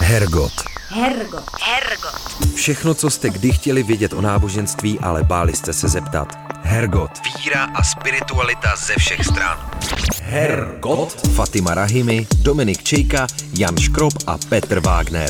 Hergot. Hergot. Všechno, co jste kdy chtěli vědět o náboženství, ale báli jste se zeptat. Hergot. Víra a spiritualita ze všech stran. Hergot. Fatima Rahimi, Dominik Čejka, Jan Škrob a Petr Wagner.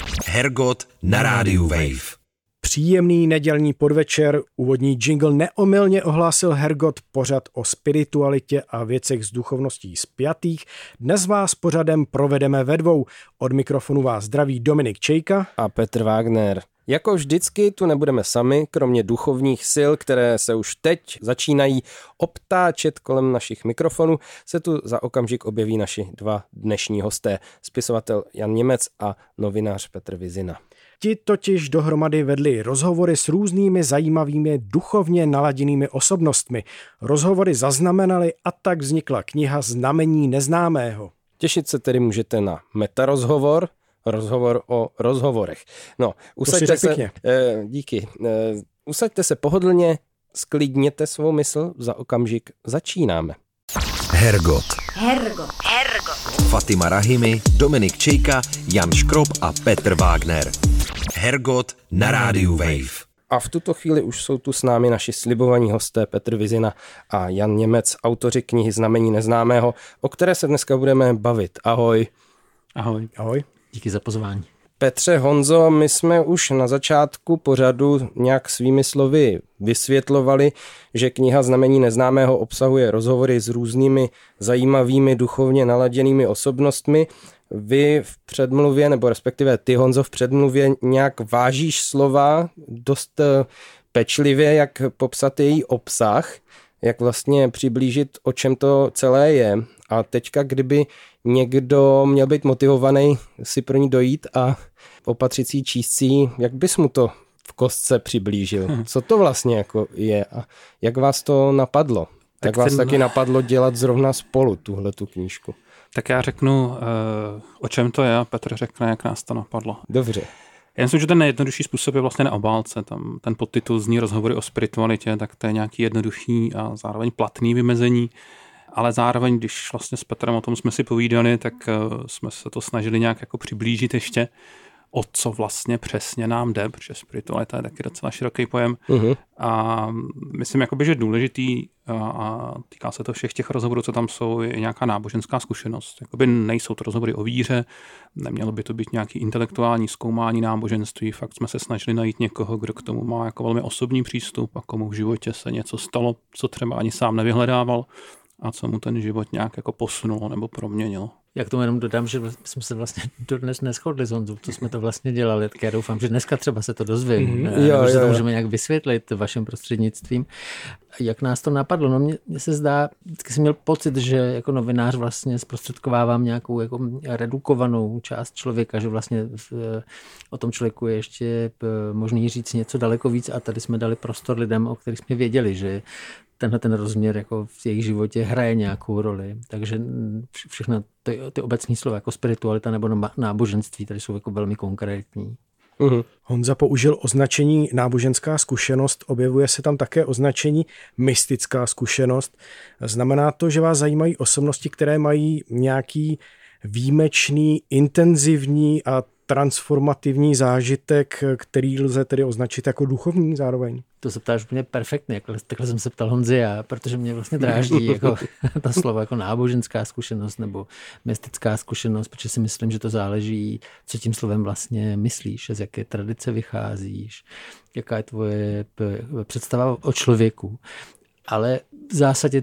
Hergot na rádiu Wave. Příjemný nedělní podvečer, úvodní jingle neomylně ohlásil Hergot, pořad o spiritualitě a věcech s duchovností spjatých. Dnes vás pořadem provedeme ve dvou. Od mikrofonu vás zdraví Dominik Čejka a Petr Wagner. Jako vždycky tu nebudeme sami, kromě duchovních sil, které se už teď začínají obtáčet kolem našich mikrofonů, se tu za okamžik objeví naši dva dnešní hosté, spisovatel Jan Němec a novinář Petr Vizina. Ti totiž dohromady vedli rozhovory s různými zajímavými duchovně naladěnými osobnostmi. Rozhovory zaznamenali a tak vznikla kniha Znamení neznámého. Těšit se tedy můžete na metarozhovor, rozhovor o rozhovorech. No, usaďte se, díky. Usaďte se pohodlně, sklidněte svou mysl, za okamžik začínáme. Hergot. Hergot. Fatima Rahimi, Dominik Čejka, Jan Škrob a Petr Wagner. Hergot na rádiu Wave. A v tuto chvíli už jsou tu s námi naši slibovaní hosté Petr Vizina a Jan Němec, autoři knihy Znamení neznámého, o které se dneska budeme bavit. Ahoj. Ahoj. Ahoj. Díky za pozvání. Petře, Honzo, my jsme už na začátku pořadu nějak svými slovy vysvětlovali, že kniha Znamení neznámého obsahuje rozhovory s různými zajímavými duchovně naladěnými osobnostmi. Vy v předmluvě, nebo respektive ty, Honzo, v předmluvě nějak vážíš slova dost pečlivě, jak popsat její obsah, jak vlastně přiblížit, o čem to celé je. A teďka, kdyby někdo měl být motivovaný si pro ní dojít a opatřit si číst, jak bys mu to v kostce přiblížil? Co to vlastně jako je a jak vás to napadlo? Jak vás taky napadlo dělat zrovna spolu tuhletu knížku? Tak já řeknu, o čem to je, a Petr řekne, jak nás to napadlo. Dobře. Já myslím, že ten nejjednodušší způsob je vlastně na obálce. Tam ten podtitul zní Rozhovory o spiritualitě, tak to je nějaký jednoduchý a zároveň platný vymezení. Ale zároveň, když vlastně s Petrem o tom jsme si povídali, tak jsme se to snažili nějak jako přiblížit ještě, o co vlastně přesně nám jde, protože spiritualita je taky docela široký pojem. A myslím, jakoby, že důležitý, a týká se to všech těch rozhovorů, co tam jsou, je nějaká náboženská zkušenost. Jakoby nejsou to rozhovory o víře, nemělo by to být nějaký intelektuální zkoumání náboženství, fakt jsme se snažili najít někoho, kdo k tomu má jako velmi osobní přístup a komu v životě se něco stalo, co třeba ani sám nevyhledával a co mu ten život nějak jako posunulo nebo proměnilo. Já k tomu jenom dodám, že jsme se vlastně dodnes neshodli s Honzou, co jsme to vlastně dělali, tak já doufám, že dneska třeba se to dozvím, že to můžeme nějak vysvětlit vaším prostřednictvím. Jak nás to napadlo? No mně se zdá, vždycky jsem měl pocit, že jako novinář vlastně zprostředkovávám nějakou jako redukovanou část člověka, že vlastně o tom člověku je ještě možný říct něco daleko víc a tady jsme dali prostor lidem, o kterých jsme věděli, že tenhle ten rozměr jako v jejich životě hraje nějakou roli. Takže všechno ty obecní slova jako spiritualita nebo náboženství tady jsou jako velmi konkrétní. Honza použil označení náboženská zkušenost, objevuje se tam také označení mystická zkušenost. Znamená to, že vás zajímají osobnosti, které mají nějaký výjimečný, intenzivní a transformativní zážitek, který lze tedy označit jako duchovní zároveň? To se ptáš úplně perfektně, takhle jsem se ptal Honzi já, protože mě vlastně dráždí jako ta slova jako náboženská zkušenost nebo mystická zkušenost, protože si myslím, že to záleží, co tím slovem vlastně myslíš, z jaké tradice vycházíš, jaká je tvoje představa o člověku. Ale v zásadě,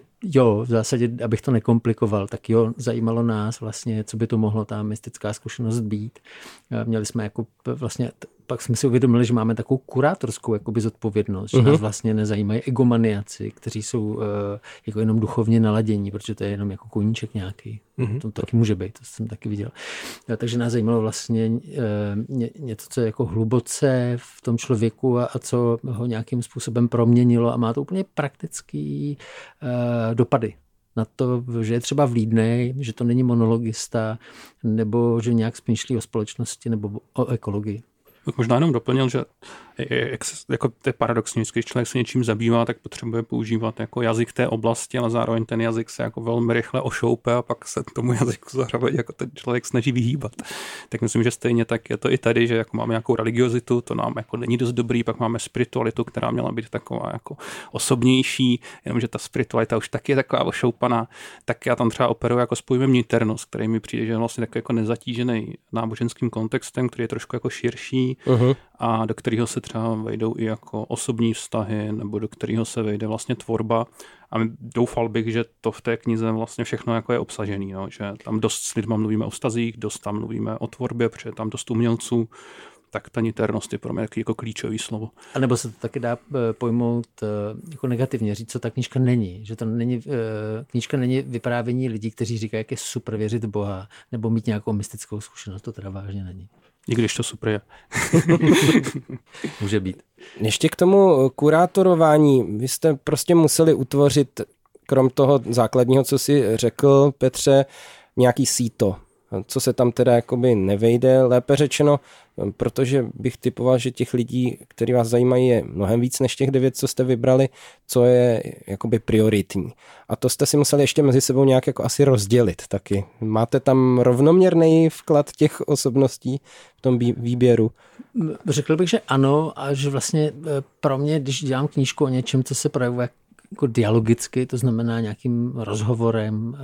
abych to nekomplikoval, tak zajímalo nás vlastně, co by to mohlo ta mystická zkušenost být. Měli jsme jako vlastně, pak jsme si uvědomili, že máme takovou kurátorskou jakoby zodpovědnost, že nás vlastně nezajímají egomaniaci, kteří jsou jako jenom duchovně naladění, protože to je jenom jako koníček nějaký. To taky může být, to jsem taky viděl. Takže nás zajímalo vlastně něco, co je jako hluboce v tom člověku a co ho nějakým způsobem proměnilo a má to úplně praktický dopady na to, že je třeba vlídnej, že to není monologista, nebo že nějak smýšlí o společnosti nebo o ekologii. Možná jenom doplnil, že jako to je paradoxní, když člověk se něčím zabývá, tak potřebuje používat jako jazyk té oblasti, ale zároveň ten jazyk se jako velmi rychle ošoupe a pak se tomu jazyku zároveň jako ten člověk snaží vyhýbat. Tak myslím, že stejně tak je to i tady, že jako máme nějakou religiozitu, to nám jako není dost dobrý, pak máme spiritualitu, která měla být taková jako osobnější, jenomže ta spiritualita už taky je taková ošoupaná, tak já tam třeba operuji jako s pojmem niternost, který mi přijde, že je vlastně takový jako nezatížený náboženským kontextem, který je trošku jako širší a do kterého se třeba vejdou i jako osobní vztahy, nebo do kterého se vejde vlastně tvorba. A doufal bych, že to v té knize vlastně všechno jako je obsažený, no? Že tam dost s lidma mluvíme o vztazích, dost tam mluvíme o tvorbě, protože tam dost umělců, tak ta niternost je pro mě jako klíčový slovo. A nebo se to taky dá pojmout jako negativně, říct, co ta knížka není. Že to není, knížka není vyprávění lidí, kteří říkají, jak je super věřit v Boha, nebo mít nějakou mystickou zkušenost, to teda vážně není. I když to super je. Může být. Ještě k tomu kurátorování. Vy jste prostě museli utvořit, krom toho základního, co si řekl, Petře, nějaký síto. Co se tam teda jakoby nevejde, lépe řečeno, protože bych typoval, že těch lidí, kteří vás zajímají, je mnohem víc než těch 9, co jste vybrali, co je jakoby prioritní. A to jste si museli ještě mezi sebou nějak jako asi rozdělit taky. Máte tam rovnoměrný vklad těch osobností v tom výběru? Řekl bych, že ano, a že vlastně pro mě, když dělám knížku o něčem, co se projevuje jako dialogicky, to znamená nějakým rozhovorem,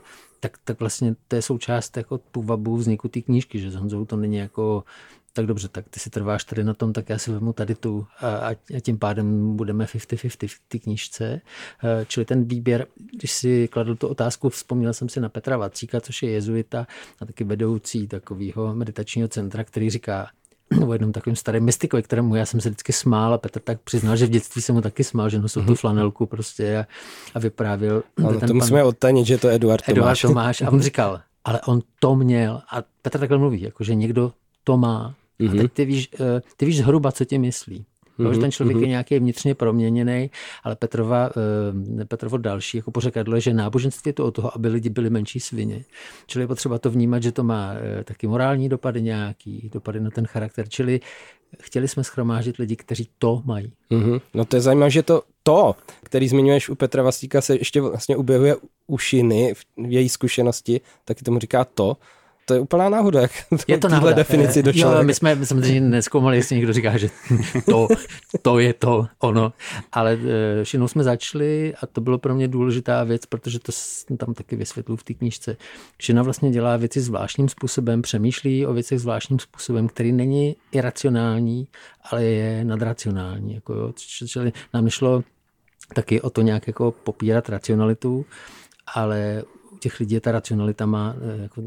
tak vlastně to je součást jako půvabu vzniku té knížky, že s Honzou to není jako tak dobře, tak ty si trváš tady na tom, tak já si vezmu tady tu a tím pádem budeme 50-50 v té knížce. Čili ten výběr, když si kladl tu otázku, vzpomněl jsem si na Petra Vacíka, což je jezuita a taky vedoucí takového meditačního centra, který říká o jednom takovým starým mystikovi, kterému já jsem se vždycky smál a Petr tak přiznal, že v dětství jsem mu taky smál, že nosil tu flanelku prostě a vyprávěl. Ale to musíme odtajnit, že to je Eduard Tomáš. A on říkal, ale on to měl a Petr takhle mluví, jako že někdo to má. A teď ty víš zhruba, co ti myslí. Že ten člověk je nějaký vnitřně proměněný, ale Petrovo další jako pořekadlo je, že náboženství je to o toho, aby lidi byli menší svině. Čili je potřeba to vnímat, že to má taky morální dopady nějaký, dopady na ten charakter. Čili chtěli jsme shromáždit lidi, kteří to mají. No to je zajímavé, že to, který zmiňuješ u Petra Vacíka, se ještě vlastně objevuje u Šiny v její zkušenosti, taky tomu říká to. To je úplná náhoda, jak je to náhoda. Definici došlo. Jo, my jsme samozřejmě nezkoumali, jestli někdo říká, že to je to ono. Ale Šinou jsme začali a to bylo pro mě důležitá věc, protože to tam taky vysvětluji v té knížce. Šina vlastně dělá věci zvláštním způsobem, přemýšlí o věcech zvláštním způsobem, který není iracionální, ale je nadracionální. Jako, čili nám nešlo taky o to nějak jako popírat racionalitu, ale těch lidí ta racionalita má jako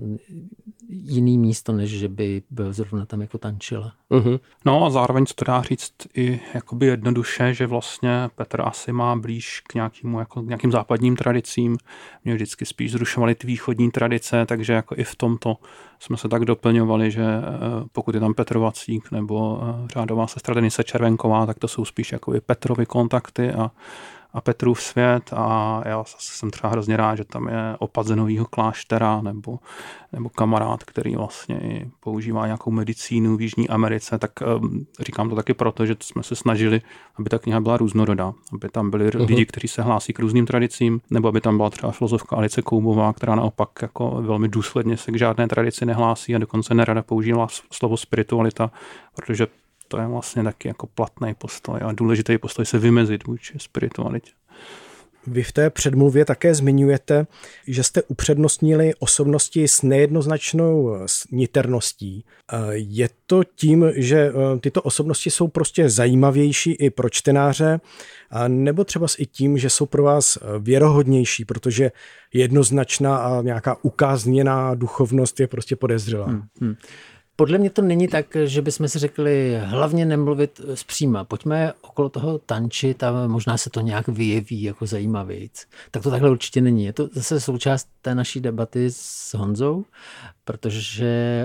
jiný místo, než že by byl zrovna tam jako tančila. No a zároveň to dá říct i jakoby jednoduše, že vlastně Petr asi má blíž k nějakým západním tradicím. Mě vždycky spíš zrušovaly ty východní tradice, takže jako i v tomto jsme se tak doplňovali, že pokud je tam Petr Vacík nebo řádová sestra Denise Červenková, tak to jsou spíš jakoby Petrovy kontakty a Petrův svět a já jsem třeba hrozně rád, že tam je opat Zenovýho kláštera nebo kamarád, který vlastně používá nějakou medicínu v Jižní Americe, tak říkám to taky proto, že jsme se snažili, aby ta kniha byla různorodá, aby tam byli lidi, kteří se hlásí k různým tradicím, nebo aby tam byla třeba filozofka Alice Koubová, která naopak jako velmi důsledně se k žádné tradici nehlásí a dokonce nerada používá slovo spiritualita, protože to je vlastně taky jako platný postoj a důležitý postoj se vymezit vůči spiritualitě. Vy v té předmluvě také zmiňujete, že jste upřednostnili osobnosti s nejednoznačnou niterností. Je to tím, že tyto osobnosti jsou prostě zajímavější i pro čtenáře, nebo třeba i tím, že jsou pro vás věrohodnější, protože jednoznačná a nějaká ukázněná duchovnost je prostě podezřelá? Podle mě to není tak, že bychom si řekli hlavně nemluvit zpříma. Pojďme okolo toho tančit a možná se to nějak vyjeví jako zajímavějc. Tak to takhle určitě není. Je to zase součást té naší debaty s Honzou, protože,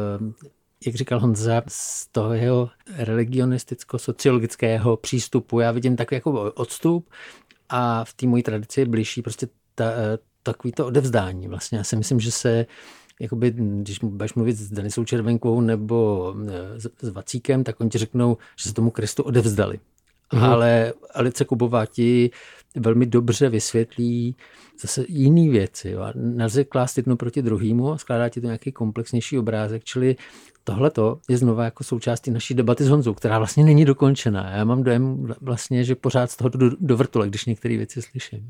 jak říkal Honza, z toho jeho religionisticko-sociologického přístupu já vidím takový jako odstup a v té mojí tradici je blížší prostě takový to odevzdání. Vlastně já si myslím, že se jakoby, když budeš mluvit s Denisou Červenkovou nebo s Vacíkem, tak oni ti řeknou, že se tomu Kristu odevzdali. Ale Alice Kubová ti velmi dobře vysvětlí zase jiný věci. Jo. Nelze klást jedno proti druhému a skládá ti to nějaký komplexnější obrázek. Čili tohleto je znova jako součástí naší debaty s Honzou, která vlastně není dokončená. Já mám dojem vlastně, že pořád z toho do vrtule, když některé věci slyším.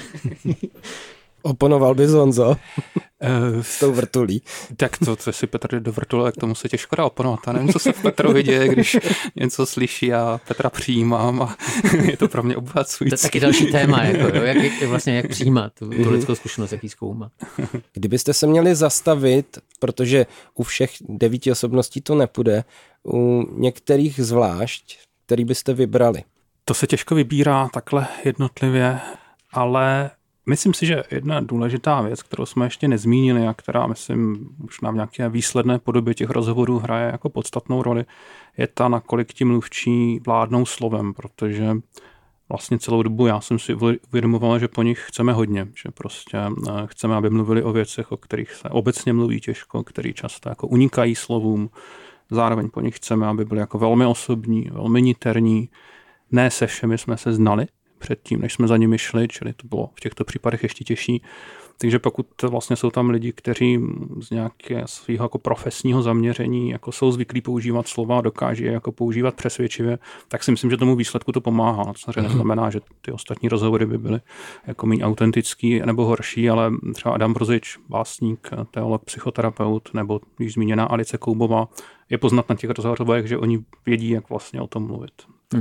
Oponoval bys, Honzo, s tou vrtulí. Tak to si Petr jde do vrtule, k tomu se těžko dá oponovat. Já nevím, co se v Petrovi děje, když něco slyší a Petra přijímám a je to pro mě obohacující. To je taky další téma, jako, jak přijímat tu lidskou zkušenost, jak ji zkoumat. Kdybyste se měli zastavit, protože u všech 9 osobností to nepůjde, u některých zvlášť, který byste vybrali? To se těžko vybírá takhle jednotlivě, ale myslím si, že jedna důležitá věc, kterou jsme ještě nezmínili a která, myslím, už nám v nějaké výsledné podobě těch rozhovorů hraje jako podstatnou roli, je ta, nakolik ti mluvčí vládnou slovem, protože vlastně celou dobu já jsem si uvědomoval, že po nich chceme hodně, že prostě chceme, aby mluvili o věcech, o kterých se obecně mluví těžko, který často jako unikají slovům. Zároveň po nich chceme, aby byli jako velmi osobní, velmi niterní. Ne se všemi jsme se znali předtím, než jsme za nimi šli, čili to bylo v těchto případech ještě těžší. Takže pokud vlastně jsou tam lidi, kteří z nějakého svého jako profesního zaměření jako jsou zvyklí používat slova a dokáží je jako používat přesvědčivě, tak si myslím, že tomu výsledku to pomáhá. To samozřejmě neznamená, že ty ostatní rozhovory by byly jako méně autentický nebo horší, ale třeba Adam Brozič, básník, teolog, psychoterapeut, nebo již zmíněná Alice Koubová, je poznat na těch rozhovorech, že oni vědí, jak vlastně o tom mluvit.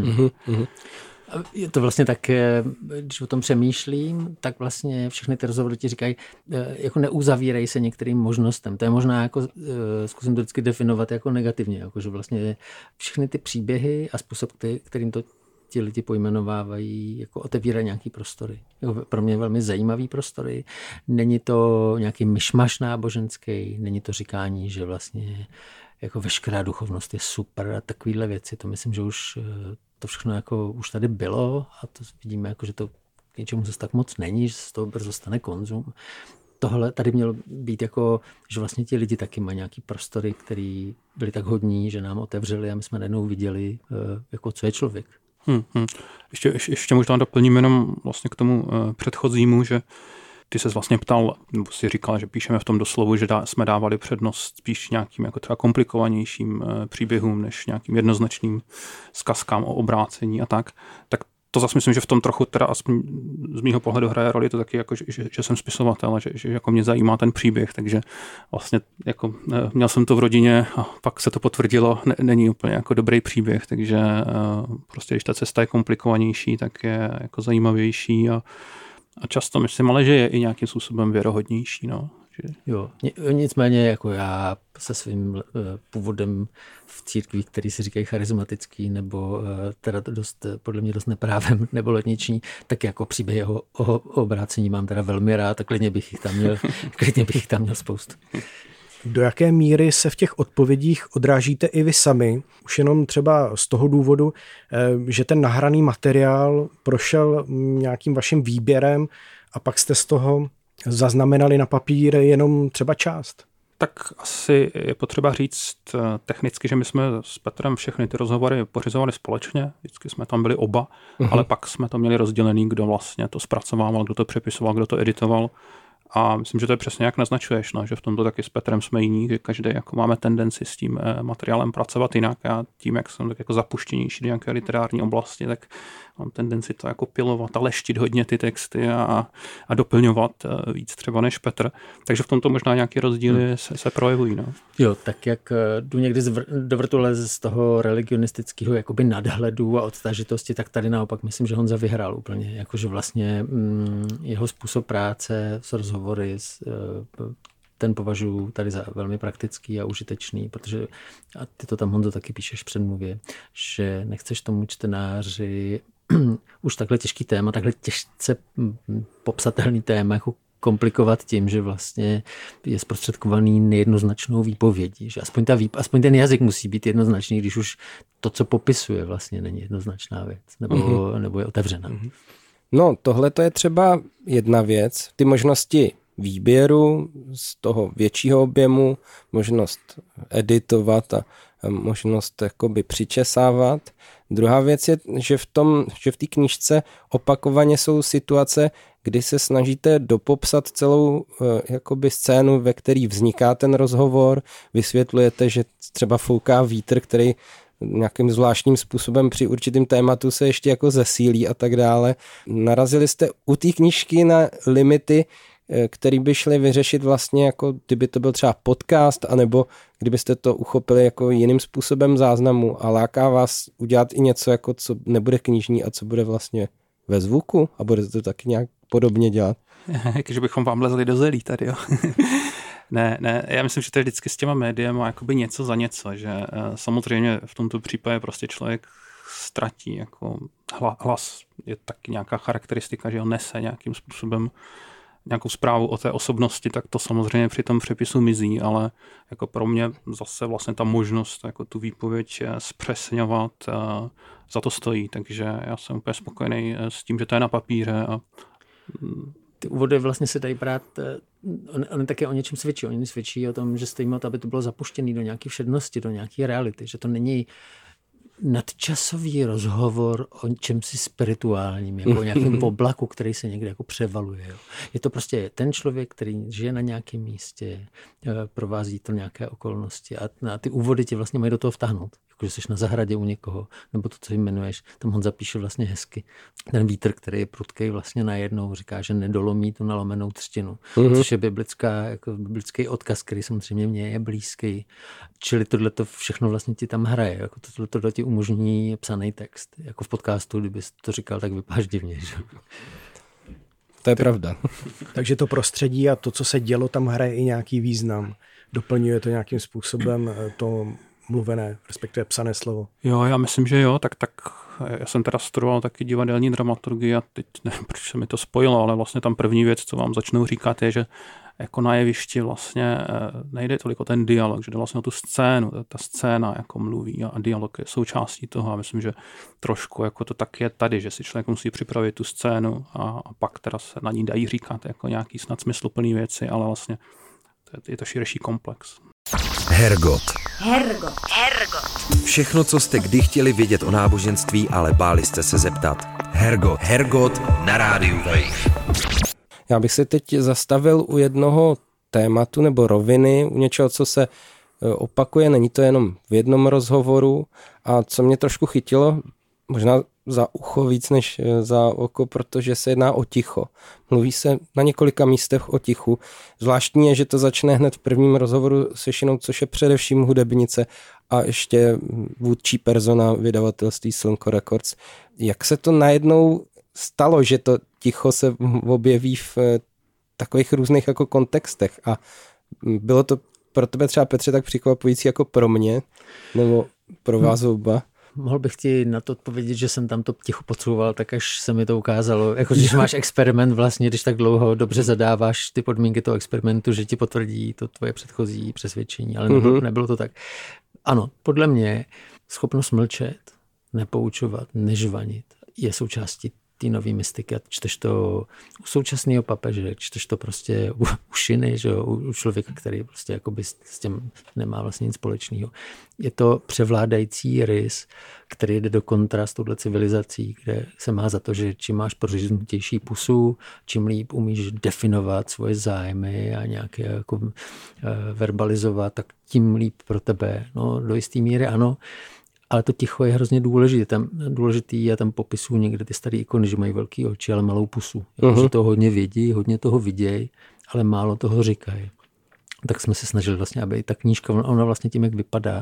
Je to vlastně tak, když o tom přemýšlím, tak vlastně všechny ty rozhovory ti říkají, jako neuzavírej se některým možnostem. To je možná jako, zkusím to vždycky definovat jako negativně, jako že vlastně všechny ty příběhy a způsob, kterým to ti lidi pojmenovávají, jako otevírají nějaký prostory. Jako pro mě velmi zajímavý prostory. Není to nějaký myšmaš náboženský, není to říkání, že vlastně jako veškerá duchovnost je super a takovýhle věci. To myslím, že už to všechno jako už tady bylo a to vidíme, jako, že to k něčemu zase tak moc není, že se z toho brzo stane konzum. Tohle tady mělo být jako, že vlastně ti lidi taky mají nějaký prostory, který byli tak hodní, že nám otevřeli a my jsme najednou viděli, jako co je člověk. Ještě možná doplním jenom vlastně k tomu předchozímu, že ty ses vlastně ptal, nebo si říkal, že píšeme v tom doslovu, že jsme dávali přednost spíš nějakým jako třeba komplikovanějším příběhům, než nějakým jednoznačným zkazkám o obrácení a tak to zase myslím, že v tom trochu teda aspoň z mýho pohledu hraje roli to taky, jako, že jsem spisovatel a že jako mě zajímá ten příběh, takže vlastně jako měl jsem to v rodině a pak se to potvrdilo, není úplně jako dobrý příběh, takže prostě když ta cesta je komplikovanější, tak je jako zajímavější a často myslím, ale že je i nějakým způsobem věrohodnější. No. Jo, nicméně jako já se svým původem v církvi, který si říkají charismatický, nebo teda dost, podle mě dost neprávem, nebo letniční, tak jako příběhy o obrácení mám teda velmi rád a klidně bych jich tam měl spoustu. Do jaké míry se v těch odpovědích odrážíte i vy sami? Už jenom třeba z toho důvodu, že ten nahraný materiál prošel nějakým vaším výběrem a pak jste z toho zaznamenali na papír jenom třeba část. Tak asi je potřeba říct technicky, že my jsme s Petrem všechny ty rozhovory pořizovali společně, vždycky jsme tam byli oba, ale pak jsme to měli rozdělený, kdo vlastně to zpracovával, kdo to přepisoval, kdo to editoval. A myslím, že to je přesně jak naznačuješ, no, že v tomto taky s Petrem jsme jiní, že každý jako máme tendenci s tím materiálem pracovat jinak a tím, jak jsem tak jako zapuštěnější do nějaké literární oblasti, tak mám tendenci to jako pilovat a leštit hodně ty texty a doplňovat víc třeba než Petr. Takže v tomto možná nějaké rozdíly se projevují. No. Jo, tak jak jdu někdy do vrtule z toho religionistického jakoby nadhledu a odtažitosti, tak tady naopak myslím, že Honza vyhrál úplně. Jakože vlastně jeho způsob práce s rozhovory ten považuji tady za velmi praktický a užitečný, protože, a ty to tam, Honzo, taky píšeš v předmluvě, že nechceš tomu čtenáři už takhle těžký téma, takhle těžce popsatelný téma jako komplikovat tím, že vlastně je zprostředkovaný nejednoznačnou výpovědí, že aspoň ten jazyk musí být jednoznačný, když už to, co popisuje, vlastně není jednoznačná věc, nebo je otevřená. No, tohle to je třeba jedna věc. Ty možnosti výběru, z toho většího objemu, možnost editovat a možnost jakoby přičesávat. Druhá věc je, že v té knížce opakovaně jsou situace, kdy se snažíte dopopsat celou jakoby scénu, ve který vzniká ten rozhovor, vysvětlujete, že třeba fouká vítr, který nějakým zvláštním způsobem při určitým tématu se ještě jako zesílí a tak dále. Narazili jste u té knížky na limity, který by šli vyřešit vlastně, jako kdyby to byl třeba podcast, anebo kdybyste to uchopili jako jiným způsobem záznamu a láká vás udělat i něco, jako co nebude knižní a co bude vlastně ve zvuku a budete to taky nějak podobně dělat? Že bychom vám lezli do zelí tady, jo. Ne, já myslím, že to je vždycky s těma médiem a jakoby něco za něco, že samozřejmě v tomto případě prostě člověk ztratí, jako hlas je taky nějaká charakteristika, že ho nese nějakým způsobem nějakou zprávu o té osobnosti, tak to samozřejmě při tom přepisu mizí, ale jako pro mě zase vlastně ta možnost jako tu výpověď zpřesňovat za to stojí, takže já jsem úplně spokojený s tím, že to je na papíře. A ty úvody vlastně se dají brát, on také o něčem svědčí. Oni svědčí o tom, že stojí o to, aby to bylo zapuštěné do nějaké všednosti, do nějaké reality, že to není nadčasový rozhovor o čemsi spirituálním, jako o nějakém oblaku, který se někde jako převaluje. Jo. Je to prostě ten člověk, který žije na nějakém místě, provází to nějaké okolnosti a ty úvody tě vlastně mají do toho vtáhnout. Jako, že jsi na zahradě u někoho, nebo to, co jmenuješ, tam Honza píše vlastně hezky. Ten vítr, který je prudkej, vlastně najednou říká, že nedolomí tu nalomenou třtinu. Což je biblický odkaz, který samozřejmě mně je blízký. Čili tohleto všechno vlastně ti tam hraje. Jako tohle ti umožní psaný text. Jako v podcastu, kdybys to říkal, tak vypadáš divně. Že? To je pravda. Takže to prostředí a to, co se dělo, tam hraje i nějaký význam. Doplňuje to nějakým způsobem to mluvené, respektive psané slovo. Jo, já myslím, že jo, tak já jsem teda studoval taky divadelní dramaturgii a teď nevím, proč se mi to spojilo, ale vlastně tam první věc, co vám začnou říkat, je, že jako na jevišti vlastně nejde tolik o ten dialog, že jde vlastně o tu scénu, ta scéna jako mluví a dialog je součástí toho a myslím, že trošku jako to tak je tady, že si člověk musí připravit tu scénu a pak teda se na ní dají říkat jako nějaký snad smysluplný věci, ale vlastně je to širší komplex. Hergot. Všechno, co jste kdy chtěli vědět o náboženství, ale báli jste se zeptat. Hergot na rádiu Wave. Já bych se teď zastavil u jednoho tématu nebo roviny, u něčeho, co se opakuje, není to jenom v jednom rozhovoru a co mě trošku chytilo, možná za ucho víc než za oko, protože se jedná o ticho. Mluví se na několika místech o tichu. Zvláštní je, že to začne hned v prvním rozhovoru s Ješinou, což je především hudebnice a ještě vůdčí persona vydavatelství Slnko Records. Jak se to najednou stalo, že to ticho se objeví v takových různých jako kontextech a bylo to pro tebe třeba, Petře, tak překvapující jako pro mě, nebo pro vás oba? Mohl bych ti na to odpovědět, že jsem tam to ticho potřeboval, tak až se mi to ukázalo. Jako když máš experiment vlastně, když tak dlouho dobře zadáváš ty podmínky toho experimentu, že ti potvrdí to tvoje předchozí přesvědčení, ale nebylo to tak. Ano, podle mě schopnost mlčet, nepoučovat, nežvanit je součástí té nový mystiky a čteš to u současného papeže, čteš to prostě u šiny, že jo, u člověka, který prostě jakoby s tím nemá vlastně nic společného. Je to převládající rys, který jde do kontra s touhle civilizací, kde se má za to, že čím máš proříznutější pusu, čím líp umíš definovat svoje zájmy a nějaké jako verbalizovat, tak tím líp pro tebe. No, do jisté míry ano. Ale to ticho je hrozně důležitý. Já tam popisuju někde ty staré ikony, že mají velký oči, ale malou pusu. Že to hodně vědí, hodně toho vidějí, ale málo toho říkají. Tak jsme se snažili vlastně, aby ta knížka, ona vlastně tím, jak vypadá,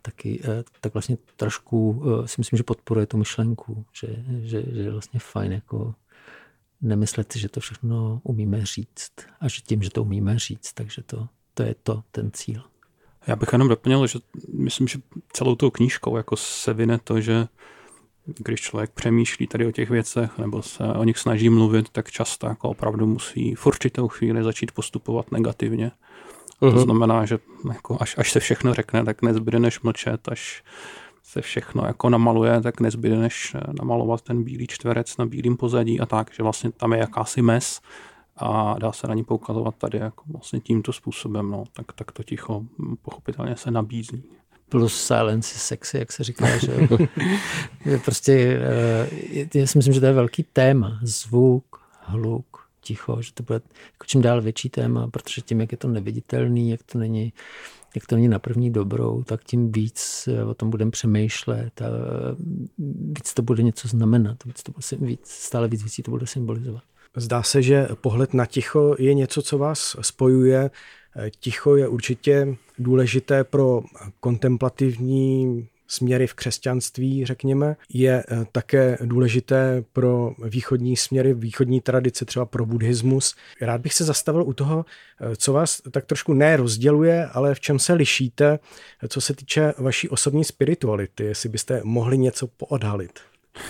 tak vlastně trošku si myslím, že podporuje tu myšlenku, že je vlastně fajn jako nemyslet si, že to všechno umíme říct a že tím, že to umíme říct, takže to je ten cíl. Já bych jenom doplnil, že myslím, že celou tou knížkou jako se vyne to, že když člověk přemýšlí tady o těch věcech nebo se o nich snaží mluvit, tak často jako opravdu musí v určitou chvíli začít postupovat negativně. To znamená, že jako až se všechno řekne, tak nezbyde než mlčet, až se všechno jako namaluje, tak nezbyde než namalovat ten bílý čtverec na bílým pozadí a tak, že vlastně tam je jakási mez a dá se na ní poukazovat tady jako vlastně tímto způsobem, no, tak to ticho pochopitelně se nabízí. Plus silence is sexy, jak se říká, že prostě, já si myslím, že to je velký téma, zvuk, hluk, ticho, že to bude jako čím dál větší téma, protože tím, jak je to neviditelný, jak to není na první dobrou, tak tím víc o tom budeme přemýšlet a víc to bude něco znamenat, stále víc věcí to bude symbolizovat. Zdá se, že pohled na ticho je něco, co vás spojuje. Ticho je určitě důležité pro kontemplativní směry v křesťanství, řekněme. Je také důležité pro východní směry, východní tradice, třeba pro buddhismus. Rád bych se zastavil u toho, co vás tak trošku nerozděluje, ale v čem se lišíte, co se týče vaší osobní spirituality, jestli byste mohli něco poodhalit.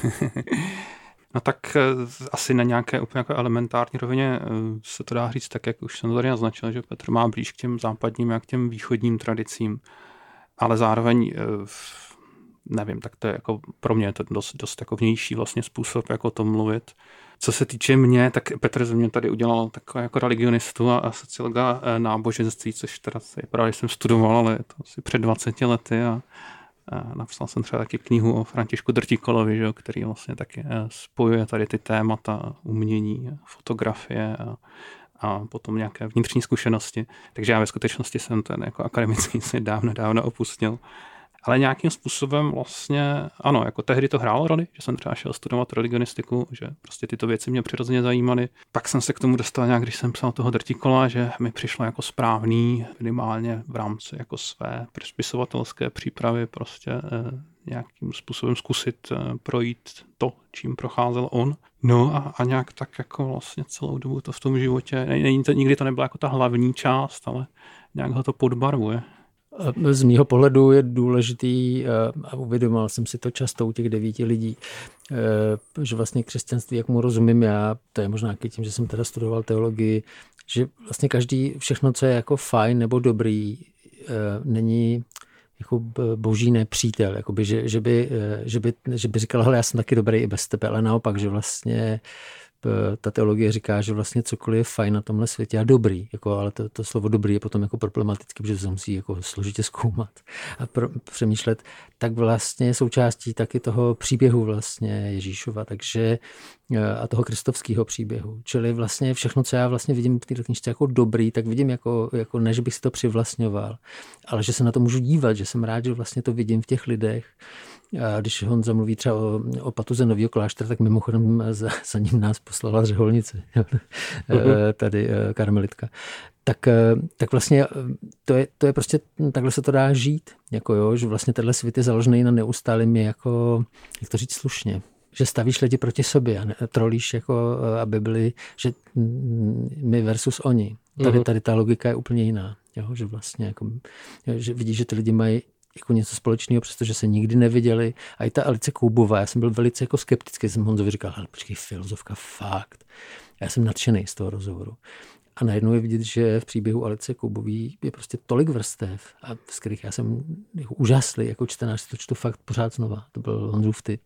No tak asi na nějaké úplně jako elementární rovině se to dá říct tak, jak už jsem to tady naznačil, že Petr má blíž k těm západním a k těm východním tradicím, ale zároveň nevím, tak to je jako pro mě je to dost jako vnější vlastně způsob, jako o tom mluvit. Co se týče mě, tak Petr ze mě tady udělal takové jako religionistu a sociologa náboženství, což teda je pravda, že jsem studoval, ale je to asi před 20 lety a napsal jsem třeba taky knihu o Františku Drtikolovi, že, který vlastně taky spojuje tady ty témata umění, fotografie a potom nějaké vnitřní zkušenosti. Takže já ve skutečnosti jsem ten jako akademický svět dávno opustil. Ale nějakým způsobem vlastně, ano, jako tehdy to hrálo roli, že jsem třeba šel studovat religionistiku, že prostě tyto věci mě přirozeně zajímaly. Pak jsem se k tomu dostal nějak, když jsem psal toho Drtikola, že mi přišlo jako správný minimálně v rámci jako své spisovatelské přípravy prostě nějakým způsobem zkusit projít to, čím procházel on. No a nějak tak jako vlastně celou dobu to v tom životě, nikdy to nebyla jako ta hlavní část, ale nějak ho to podbarvuje. Z mýho pohledu je důležitý, a uvědomoval jsem si to často u těch 9 lidí, že vlastně křesťanství, jak mu rozumím já, to je možná tím, že jsem teda studoval teologii, že vlastně všechno, co je jako fajn nebo dobrý, není jako boží nepřítel, jakoby, že by říkal, hele, já jsem taky dobrý i bez tebe, ale naopak, že vlastně ta teologie říká, že vlastně cokoliv je fajn na tomhle světě a dobrý, jako, ale to slovo dobrý je potom jako problematické, protože se musí jako složitě zkoumat a přemýšlet, tak vlastně je součástí taky toho příběhu vlastně Ježíšova, takže a toho kristovského příběhu. Čili vlastně všechno, co já vlastně vidím v této knižce jako dobrý, tak vidím jako ne, že bych si to přivlastňoval, ale že se na to můžu dívat, že jsem rád, že vlastně to vidím v těch lidech. A když Honza mluví třeba o patuze Nového kláštera, tak mimochodem za ním nás poslala řeholnice, tady karmelitka. Tak vlastně to je prostě, takhle se to dá žít, jako jo, že vlastně tenhle svět je založený na neustálým, jako, jak to říct slušně, že stavíš lidi proti sobě a trolíš, jako, aby byli, že my versus oni. Tady ta logika je úplně jiná, jo, že vlastně jako, že vidíš, že ty lidi mají jako něco společného, přestože se nikdy neviděli. A i ta Alice Koubová, já jsem byl velice jako skeptický, jsem Honzovi říkal, hele, počkej, filozofka, fakt. Já jsem nadšený z toho rozhovoru. A najednou je vidět, že v příběhu Alice Koubový je prostě tolik vrstev, a z kterých já jsem jako úžaslý, jako čtenář, to čtu fakt pořád znova. To byl Honzův typ.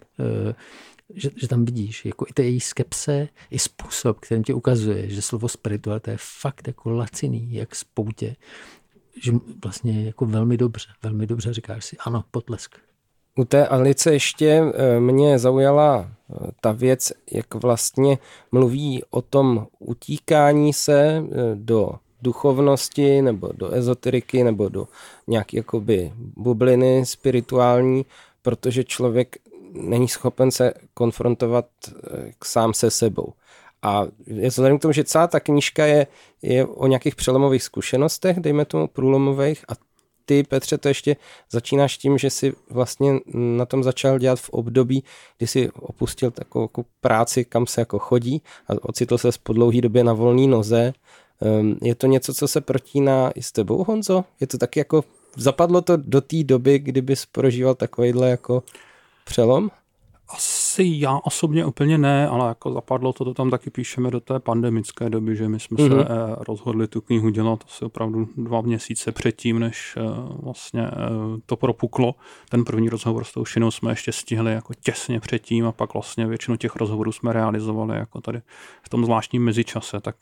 Že tam vidíš, jako i té její skepse, i způsob, kterým tě ukazuje, že slovo spiritualita je fakt jako laciný, jak z poutě. Že vlastně jako velmi dobře říkáš si, ano, potlesk. U té Alice ještě mě zaujala ta věc, jak vlastně mluví o tom utíkání se do duchovnosti nebo do ezoteriky nebo do nějaké jakoby bubliny spirituální, protože člověk není schopen se konfrontovat sám se sebou. A je vzhledem k tomu, že celá ta knížka je o nějakých přelomových zkušenostech, dejme tomu průlomových, a ty, Petře, to ještě začínáš tím, že si vlastně na tom začal dělat v období, kdy si opustil takovou práci, kam se jako chodí a ocitl se po dlouhé době na volné noze. Je to něco, co se protíná i s tebou, Honzo? Je to taky jako, zapadlo to do té doby, kdybys prožíval takovejhle jako přelom? Asi já osobně úplně ne, ale jako zapadlo to tam taky píšeme do té pandemické doby, že my jsme se rozhodli tu knihu dělat asi opravdu 2 měsíce předtím, než vlastně to propuklo. Ten první rozhovor s tou Šinou jsme ještě stihli jako těsně předtím a pak vlastně většinu těch rozhovorů jsme realizovali jako tady v tom zvláštním mezičase, tak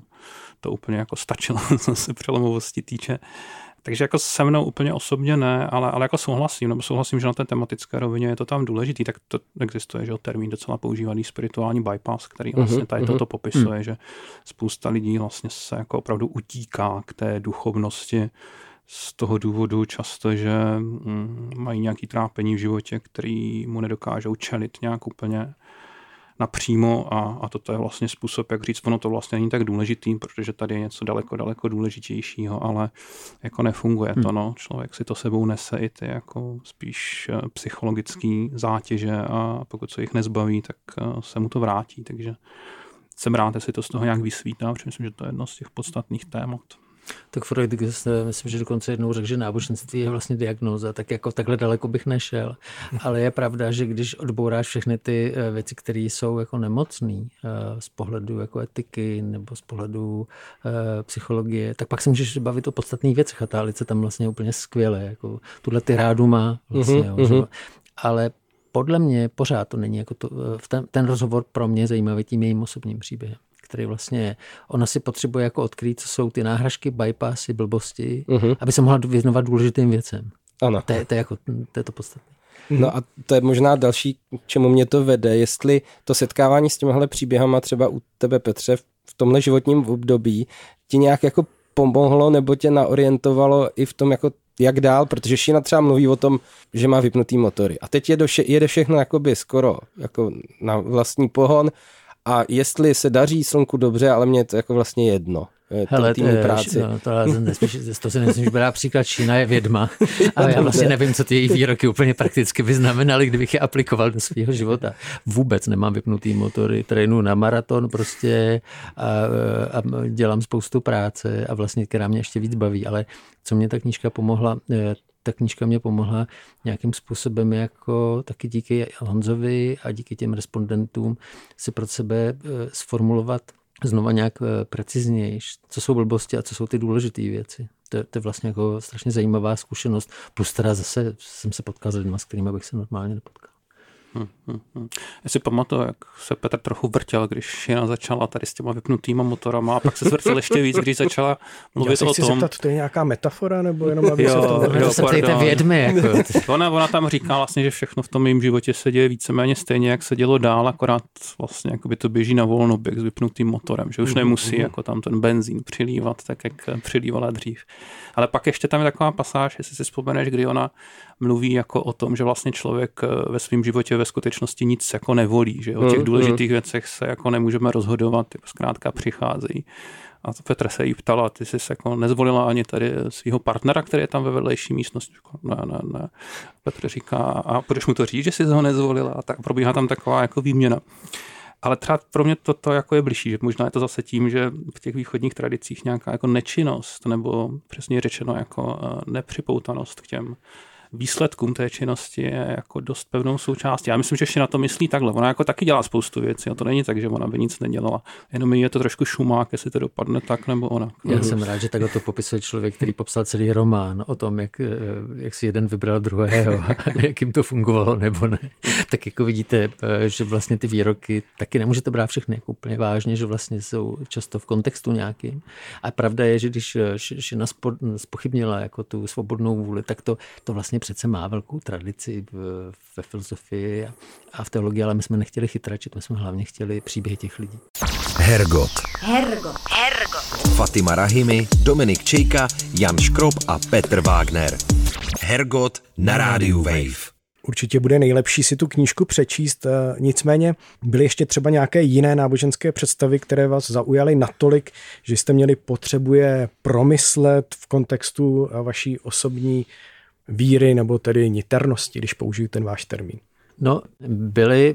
to úplně jako stačilo, co se přelomovosti týče. Takže jako se mnou úplně osobně ne, ale jako souhlasím, že na té tematické rovině je to tam důležitý, tak to existuje, že termín docela používaný spirituální bypass, který vlastně tady toto popisuje, že spousta lidí vlastně se jako opravdu utíká k té duchovnosti z toho důvodu často, že mají nějaký trápení v životě, který mu nedokážou čelit nějak úplně napřímo a toto je vlastně způsob, jak říct, ono to vlastně není tak důležitý, protože tady je něco daleko důležitějšího, ale jako nefunguje to, no. Člověk si to sebou nese i ty jako spíš psychologický zátěže a pokud se jich nezbaví, tak se mu to vrátí, takže jsem rád, jestli to z toho nějak vysvítá, protože myslím, že to je jedno z těch podstatných témat. Tak Freud, myslím, že dokonce jednou řekl, že náboženství je vlastně diagnóza, tak jako takhle daleko bych nešel. Ale je pravda, že když odbouráš všechny ty věci, které jsou jako nemocný z pohledu jako etiky nebo z pohledu psychologie, tak pak se můžeš bavit o podstatných věcech a ta Alice tam vlastně úplně skvěle. Jako tuhle tyrádu má vlastně. Ale podle mě pořád to není jako to, ten rozhovor pro mě zajímavý tím jejím osobním příběhem, který vlastně ona si potřebuje jako odkrýt, co jsou ty náhražky, bypassy, blbosti, aby se mohla věnovat důležitým věcem. Ano. To je to podstatné. No a to je možná další, k čemu mě to vede, jestli to setkávání s těmihle příběhama třeba u tebe, Petře, v tomhle životním období ti nějak jako pomohlo nebo tě naorientovalo i v tom jako jak dál, protože Šina třeba mluví o tom, že má vypnutý motory a teď jede všechno jakoby skoro jako na vlastní pohon. A jestli se daří slunku dobře, ale mě je to jako vlastně jedno. Hele, to si myslím, že byla příklad Šína je vědma. A já vlastně nevím, co ty její výroky úplně prakticky by znamenaly, kdybych je aplikoval do svého života. Vůbec nemám vypnutý motory, trénuji na maraton prostě a dělám spoustu práce a vlastně, která mě ještě víc baví. Ale co mě ta knížka pomohla, ta knížka mě pomohla nějakým způsobem jako taky díky Honzovi a díky těm respondentům si pro sebe sformulovat znova nějak precizněji, co jsou blbosti a co jsou ty důležité věci. To je vlastně jako strašně zajímavá zkušenost. Plus teda zase jsem se potkal s lidma, s kterými bych se normálně nepotkal. Já si pamatuju, jak se Petr trochu vrtěl, když Šina začala tady s těma vypnutýma motorama a pak se zvrtěl ještě víc, když začala mluvit o tom. Já se chci zeptat, to je nějaká metafora, nebo jenom aby se to... se ptejte vědmy, jako. Ona tam říká vlastně, že všechno v tom mým životě se děje víceméně stejně, jak se dělo dál, akorát vlastně jakoby to běží na volnoběh s vypnutým motorem, že už nemusí jako tam ten benzín přilívat, tak jak přilívala dřív. Ale pak ještě tam je taková pasáž, jestli si vzpomeneš, kdy ona mluví jako o tom, že vlastně člověk ve svém životě ve skutečnosti nic jako nevolí, že o těch důležitých věcech se jako nemůžeme rozhodovat, ty zkrátka přicházejí. A Petr se jí ptala, ty jsi se jako nezvolila ani tady svého partnera, který je tam ve vedlejší místnosti. Ne. Petr říká, a proč mu to říct, že jsi ho nezvolila? A tak probíhá tam taková jako výměna. Ale třeba pro mě to jako je bližší, že možná je to zase tím, že v těch východních tradicích nějaká jako nečinnost, nebo přesně řečeno jako nepřipoutanost k těm výsledkům té činnosti je jako dost pevnou součástí. Já myslím, že ještě na to myslí takhle. Ona jako taky dělá spoustu věcí a to není tak, že ona by nic nedělala. Jenom je to trošku šumák, jestli to dopadne tak nebo ona. Já jsem rád, že takhle to popisuje člověk, který popsal celý román o tom, jak si jeden vybral druhého a jak jim to fungovalo nebo ne. Tak jako vidíte, že vlastně ty výroky taky nemůžete brát všechny jako úplně vážně, že vlastně jsou často v kontextu nějakým. A pravda je, že když Šina zpochybnila jako tu svobodnou vůli, tak to vlastně přece má velkou tradici ve filozofii a v teologii, ale my jsme nechtěli chytračit, my jsme hlavně chtěli příběhy těch lidí. Hergot. Fatima Rahimi, Dominik Čejka, Jan Škrob a Petr Wagner. Hergot na rádiu Wave. Určitě bude nejlepší si tu knížku přečíst, nicméně byly ještě třeba nějaké jiné náboženské představy, které vás zaujaly natolik, že jste měli potřebu je promyslet v kontextu vaší osobní víry nebo tedy niternosti, když použiju ten váš termín. No, byli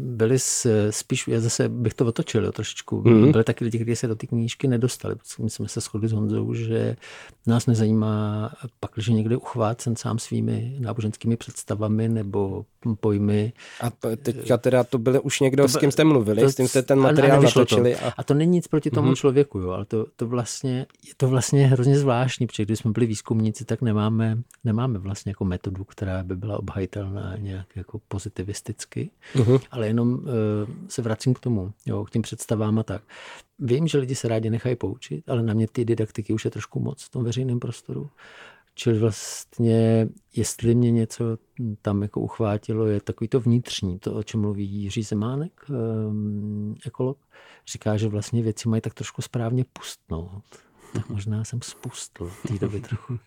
spíš, já zase bych to otočil trošičku. Byli taky lidi, kteří se do té knížky nedostali. My jsme se shodli s Honzou, že nás nezajímá pak, že někde uchvácen sám svými náboženskými představami nebo pojmy. A teďka teda to bylo už někdo, s kým jste mluvili, s tím jste ten materiál natočili. A to není nic proti tomu člověku, jo, ale to vlastně je hrozně zvláštní, protože když jsme byli výzkumníci, tak nemáme vlastně jako metodu, která by byla obhajitelná nějak jako pozitivisticky, ale jenom se vracím k tomu, jo, k těm představám a tak. Vím, že lidi se rádi nechají poučit, ale na mě ty didaktiky už je trošku moc v tom veřejném prostoru. Čili vlastně, jestli mě něco tam jako uchvátilo, je takový to vnitřní, to, o čem mluví Jiří Zemánek, ekolog. Říká, že vlastně věci mají tak trošku správně pustnout. Tak možná jsem spustl v té době trochu.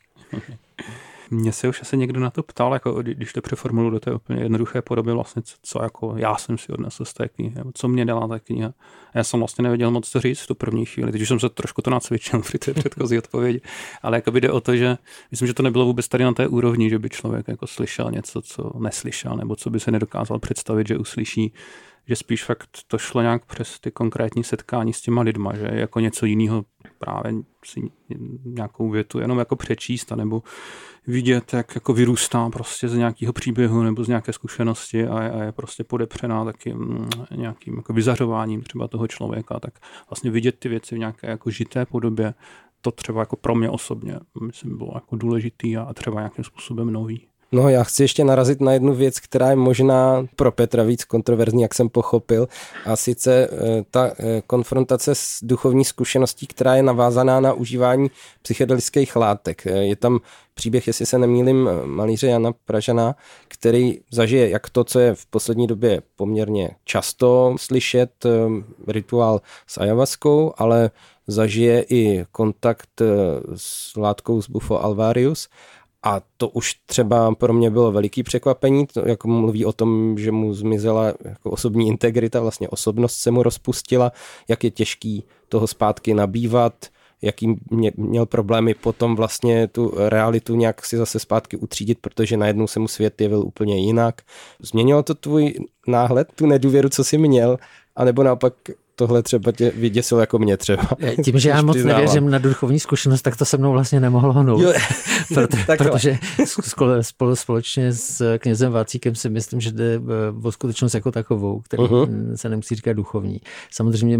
Mně se už asi někdo na to ptal, jako když to přeformuluji do té úplně jednoduché podoby, vlastně co jako já jsem si odnesl z té knihy, co mě dala ta kniha. A já jsem vlastně nevěděl moc co říct v tu první chvíli, teď už jsem se trošku to nacvičil při té předchozí odpovědi, ale jako by jde o to, že myslím, že to nebylo vůbec tady na té úrovni, že by člověk jako slyšel něco, co neslyšel, nebo co by se nedokázal představit, že uslyší, že spíš fakt to šlo nějak přes ty konkrétní setkání s těma lidma, že jako něco jiného právě si nějakou větu jenom jako přečíst, nebo vidět, jak jako vyrůstá prostě z nějakého příběhu nebo z nějaké zkušenosti a je prostě podepřená taky nějakým jako vyzařováním třeba toho člověka, tak vlastně vidět ty věci v nějaké jako žité podobě, to třeba jako pro mě osobně, myslím, bylo jako důležitý a třeba nějakým způsobem nový. No, já chci ještě narazit na jednu věc, která je možná pro Petra víc kontroverzní, jak jsem pochopil, a sice ta konfrontace s duchovní zkušeností, která je navázaná na užívání psychedelických látek. Je tam příběh, jestli se nemýlím, malíře Jana Pražana, který zažije jak to, co je v poslední době poměrně často slyšet, rituál s ayahuaskou, ale zažije i kontakt s látkou z Bufo alvarius. A to už třeba pro mě bylo veliký překvapení, to jako mluví o tom, že mu zmizela jako osobní integrita, vlastně osobnost se mu rozpustila, jak je těžký toho zpátky nabývat, jaký měl problémy potom vlastně tu realitu nějak si zase zpátky utřídit, protože najednou se mu svět jevil úplně jinak. Změnilo to tvůj náhled, tu nedůvěru, co jsi měl, anebo naopak tohle třeba tě vyděsilo jako mě třeba. Tím, že já moc nevěřím na duchovní zkušenost, tak to se mnou vlastně nemohlo hnout. Protože společně s knězem Vácíkem si myslím, že jde o skutečnost jako takovou, který se nemusí říkat duchovní. Samozřejmě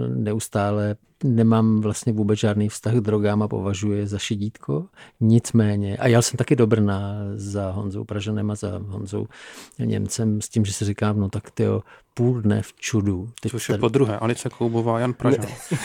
nemám vlastně vůbec žádný vztah k drogám a považuji je za šidítko. Nicméně, a jel jsem taky do Brna za Honzou Pražanem a za Honzou Němcem s tím, že si říkám, no tak tyjo, půl dne v čudu. Což je po druhé, Alice Kloubová, Jan Pražan.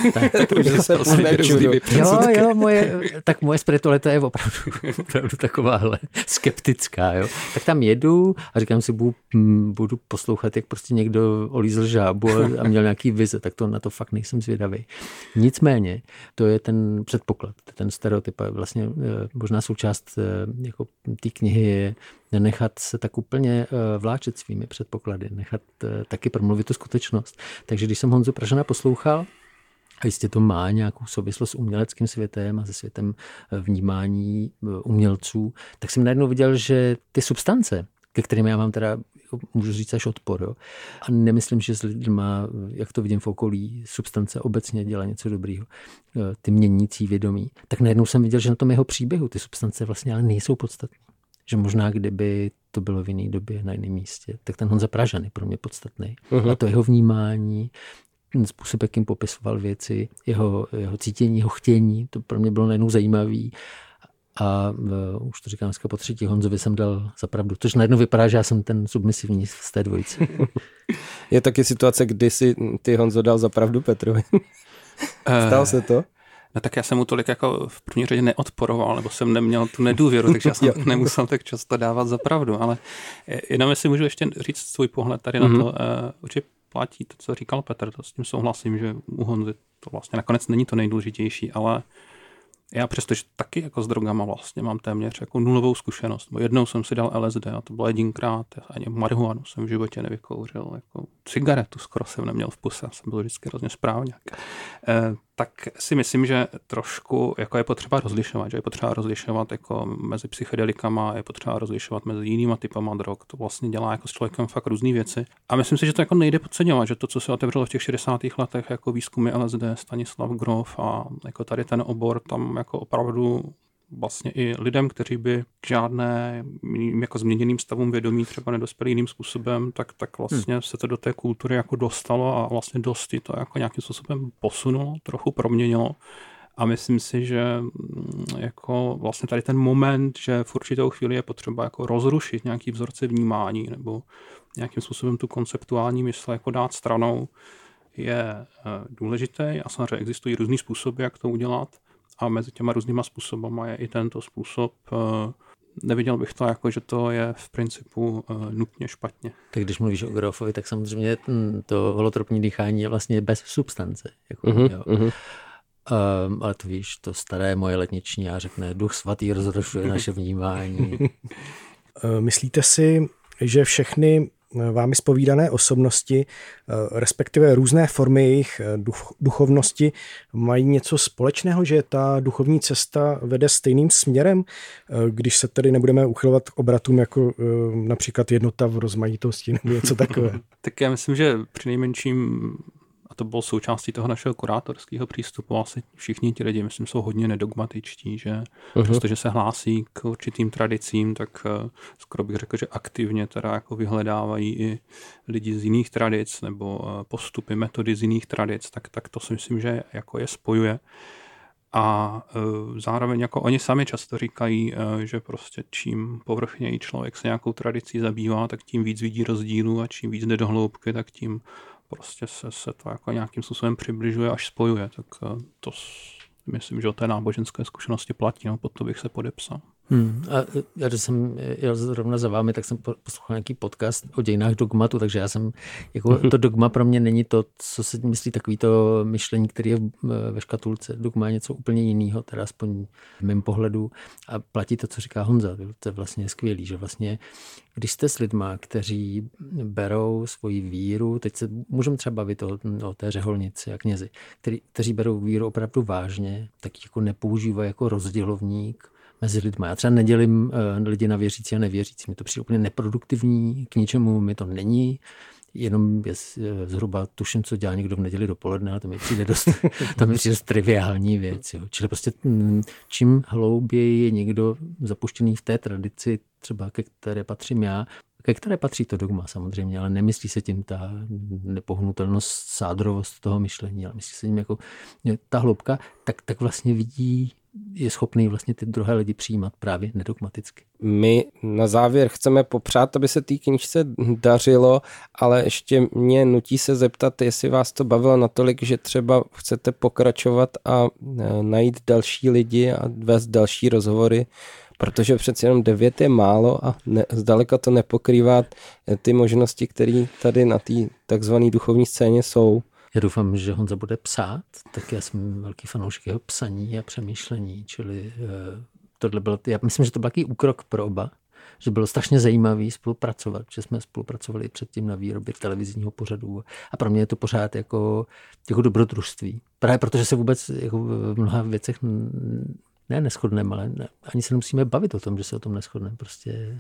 Moje spiritualita je opravdu takováhle skeptická. Jo. Tak tam jedu a říkám si, budu poslouchat, jak prostě někdo olízl žábu a měl nějaký vize, tak to na to fakt nejsem zvědavý. Nicméně, to je ten předpoklad, ten stereotyp a vlastně možná součást jako té knihy je nenechat se tak úplně vláčet svými předpoklady, nechat taky promluvit tu skutečnost. Takže když jsem Honzu Pražana poslouchal, a jistě to má nějakou souvislost s uměleckým světem a se světem vnímání umělců, tak jsem najednou viděl, že ty substance, ke kterým já mám teda, můžu říct, až odpor. Jo? A nemyslím, že s lidma, jak to vidím v okolí, substance obecně dělá něco dobrýho. Ty měnící vědomí. Tak najednou jsem viděl, že na tom jeho příběhu ty substance vlastně ale nejsou podstatné. Že možná, kdyby to bylo v jiné době, na jiném místě, tak ten Honza Pražan je pro mě podstatný. A to jeho vnímání, ten způsob, jakým popisoval věci, jeho cítění, jeho chtění, to pro mě bylo najednou zajímavý. A už to říkám dneska po třetí, Honzovi jsem dal za pravdu. Což najednou vypadá, že já jsem ten submisivní z té dvojice. Je taky situace, kdy si ty, Honzo, dal za pravdu Petrovi. Stalo se to? No tak já jsem mu tolik jako v první řadě neodporoval, nebo jsem neměl tu nedůvěru, takže já jsem nemusel tak často dávat za pravdu, ale jenom jestli můžu ještě říct svůj pohled tady na to, určitě platí to, co říkal Petr, to s tím souhlasím, že u Honzy to vlastně nakonec není to nejdůležitější, ale já přestože taky jako s drogama vlastně mám téměř jako nulovou zkušenost. Bo jednou jsem si dal LSD a to bylo jedinkrát, ani marihuanu jsem v životě nevykouřil, jako cigaretu skoro jsem neměl v puse, jsem byl vždycky hrozně správňák. tak si myslím, že trošku jako je potřeba rozlišovat, že je potřeba rozlišovat jako mezi psychedelikama, je potřeba rozlišovat mezi jinýma typama drog. To vlastně dělá jako s člověkem fakt různý věci. A myslím si, že to jako nejde podceňovat, že to, co se otevřelo v těch 60. letech jako výzkumy LSD, Stanislav Grof a jako tady ten obor, tam jako opravdu vlastně i lidem, kteří by k žádné jako změněným stavům vědomí třeba nedospěli jiným způsobem, tak vlastně se to do té kultury jako dostalo a vlastně dosti to jako nějakým způsobem posunulo, trochu proměnilo. A myslím si, že jako vlastně tady ten moment, že v určitou chvíli je potřeba jako rozrušit nějaký vzorce vnímání nebo nějakým způsobem tu konceptuální mysl jako dát stranou, je důležitý a samozřejmě existují různý způsoby, jak to udělat. A mezi těma různýma způsobama je i tento způsob. Neviděl bych to jako, že to je v principu nutně špatně. Tak když mluvíš o Grofovi, tak samozřejmě to holotropní dýchání je vlastně bez substance. Jako, ale to víš, to staré moje letniční já řekne, Duch svatý rozrušuje naše vnímání. Myslíte si, že všechny vámi zpovídané osobnosti, respektive různé formy jejich duchovnosti, mají něco společného, že ta duchovní cesta vede stejným směrem, když se tedy nebudeme uchylovat k obratům jako například jednota v rozmanitosti nebo něco takové? Tak já myslím, že přinejmenším, a to bylo součástí toho našeho kurátorského přístupu, asi všichni ti lidi, myslím, jsou hodně nedogmatičtí, že přestože se hlásí k určitým tradicím, tak skoro bych řekl, že aktivně teda jako vyhledávají i lidi z jiných tradic nebo postupy, metody z jiných tradic, tak to si myslím, že jako je spojuje. A zároveň jako oni sami často říkají, že prostě čím povrchněji člověk se nějakou tradicí zabývá, tak tím víc vidí rozdílů a čím víc jde do hloubky, tak tím prostě se to jako nějakým způsobem přibližuje až spojuje. Tak to myslím, že o té náboženské zkušenosti platí, no, pod to bych se podepsal. A já, když jsem jel zrovna za vámi, tak jsem poslouchal nějaký podcast o dějinách dogmatu, takže já jsem, jako to dogma pro mě není to, co se myslí takový to myšlení, který je ve škatulce. Dogma je něco úplně jiného, teda aspoň v mém pohledu. A platí to, co říká Honza. To je vlastně skvělý, že vlastně, když jste s lidma, kteří berou svoji víru, teď se můžeme třeba bavit o té řeholnici a knězi, kteří berou víru opravdu vážně, tak jako nepoužívají jako rozdělovník mezi lidmi. Já třeba nedělím lidi na věřící a nevěřící. Mi to přijde úplně neproduktivní, k ničemu mi to není, jenom zhruba tuším, co dělá někdo v neděli dopoledne, ale to mi přijde dost triviální věc. Jo. Čili prostě čím hlouběji je někdo zapuštěný v té tradici, třeba ke které patřím já, ke které patří to dogma samozřejmě, ale nemyslí se tím ta nepohnutelnost, sádrovost toho myšlení, ale myslí se tím jako ta hloubka, tak vlastně vidí, je schopný vlastně ty druhé lidi přijímat právě nedogmaticky. My na závěr chceme popřát, aby se té knížce dařilo, ale ještě mě nutí se zeptat, jestli vás to bavilo natolik, že třeba chcete pokračovat a najít další lidi a vést další rozhovory, protože přeci jenom 9 je málo a zdaleka to nepokrývá ty možnosti, které tady na té takzvané duchovní scéně jsou. Já doufám, že Honza bude psát, tak já jsem velký fanoušek jeho psaní a přemýšlení, čili tohle bylo, já myslím, že to byl takový úkrok pro oba, že bylo strašně zajímavý spolupracovat, že jsme spolupracovali předtím na výrobě televizního pořadu a pro mě je to pořád jako dobrodružství. Právě protože se vůbec jako v mnoha věcech neshodneme, ale ani se nemusíme bavit o tom, že se o tom neshodneme. Prostě,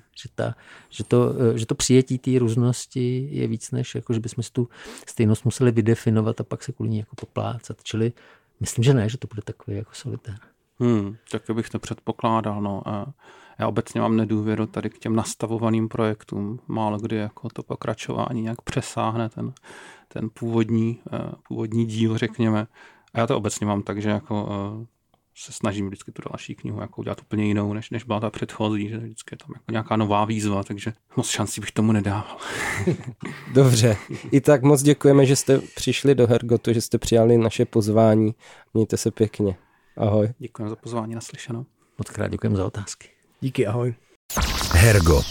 že to přijetí té různosti je víc než, jako, že bychom si tu stejnost museli vydefinovat a pak se kvůli ní jako poplácat. Čili myslím, že ne, že to bude takový jako solitér. Tak bych to předpokládal. No. Já obecně mám nedůvěru tady k těm nastavovaným projektům. Málo kdy jako to pokračování nějak přesáhne ten původní díl, řekněme. A já to obecně mám tak, že jako se snažím vždycky tu další knihu jako udělat úplně jinou, než byla ta předchozí, že vždycky je tam jako nějaká nová výzva, takže moc šancí bych tomu nedával. Dobře, i tak moc děkujeme, že jste přišli do Hergotu, že jste přijali naše pozvání. Mějte se pěkně. Ahoj. Děkujeme za pozvání, naslyšenou. Moc krát děkujeme za otázky. Díky, ahoj. Hergot.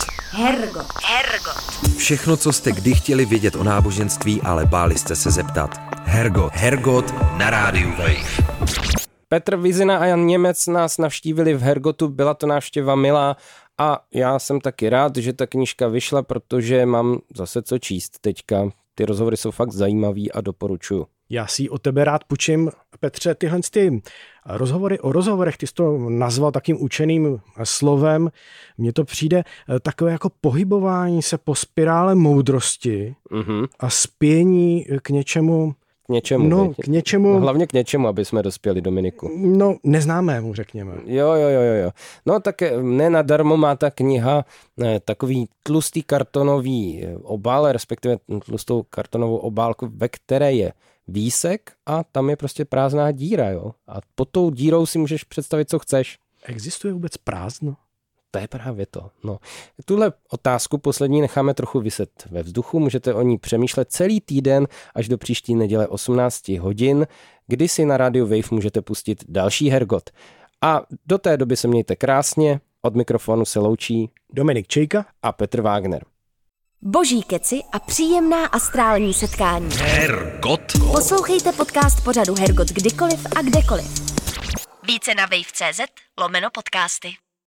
Všechno, co jste kdy chtěli vědět o náboženství, ale báli jste se zeptat. Hergot na rádiu Wave. Petr Vizina a Jan Němec nás navštívili v Hergotu, byla to návštěva milá a já jsem taky rád, že ta knížka vyšla, protože mám zase co číst teďka. Ty rozhovory jsou fakt zajímavý a doporučuju. Já si o tebe rád půjčím, Petře, tyhle ty rozhovory o rozhovorech, ty jsi to nazval takým učeným slovem. Mně to přijde takové jako pohybování se po spirále moudrosti a spění k něčemu. K něčemu. Hlavně k něčemu, aby jsme dospěli, Dominiku. No, neznámému, řekněme. Jo. No tak nenadarmo má ta kniha takový tlustý kartonový obal, respektive tlustou kartonovou obálku, ve které je výsek a tam je prostě prázdná díra, jo. A pod tou dírou si můžeš představit, co chceš. Existuje vůbec prázdno? To je právě to. No. Tuhle otázku poslední necháme trochu viset ve vzduchu. Můžete o ní přemýšlet celý týden až do příští neděle 18 hodin, kdy si na rádiu Wave můžete pustit další Hergot. A do té doby se mějte krásně. Od mikrofonu se loučí Dominik Čejka a Petr Wagner. Boží keci a příjemná astrální setkání. Hergot. Poslouchejte podcast pořadu Hergot kdykoliv a kdekoliv. Více na wave.cz/podcasty.